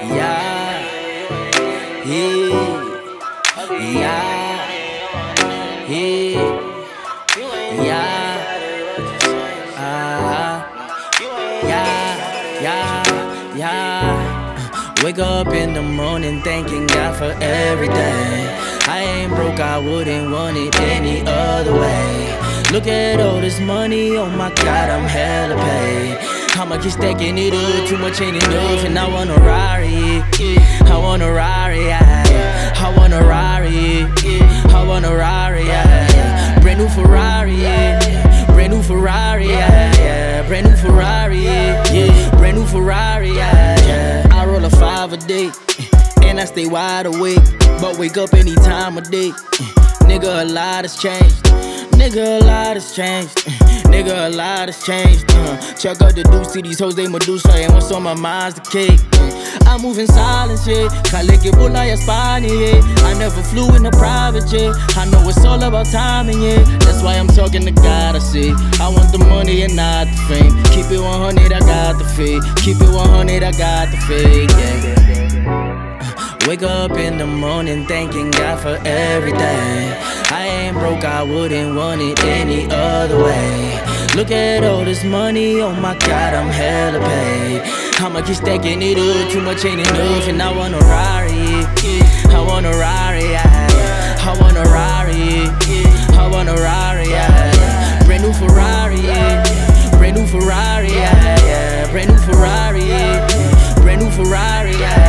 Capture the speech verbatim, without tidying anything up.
Yeah, yeah, yeah, yeah, yeah, ah, yeah, yeah, yeah. Wake up in the morning thanking God for everything. I ain't broke, I wouldn't want it any other way. Look at all this money, oh my God, I'm hella paid. I'ma keep stacking it up, too much ain't enough, and I want a Rari, I want a Rari, yeah. I want a Rari, I want a Rari, yeah. Brand new Ferrari, yeah. Brand new Ferrari, yeah, yeah. Brand new Ferrari, yeah. Brand new Ferrari, yeah, yeah. I roll a five a day, and I stay wide awake, but wake up any time of day. Nigga, a lot has changed. Nigga, a lot has changed. Nigga, a lot has changed. Uh, check out the deuce, see these hoes, they Medusa, and what's on my mind's the cake. Uh, I move in silence, yeah. Kale que bola ya Spania, yeah. I never flew in a private jet. I know it's all about timing, yeah. That's why I'm talking to God, I say. I want the money and not the fame. Keep it one hundred, I got the fake. Keep it one hundred, I got the fake, yeah. Wake up in the morning thanking God for everything. I ain't broke, I wouldn't want it any other way. Look at all this money, oh my God, I'm hella paid. I'ma keep stacking it up, too much ain't enough, and I want a Rari, I want a Rari, yeah. I want a Rari, I want a Rari, yeah. Brand new Ferrari, brand new Ferrari, yeah, yeah. Brand new Ferrari, brand new Ferrari, yeah.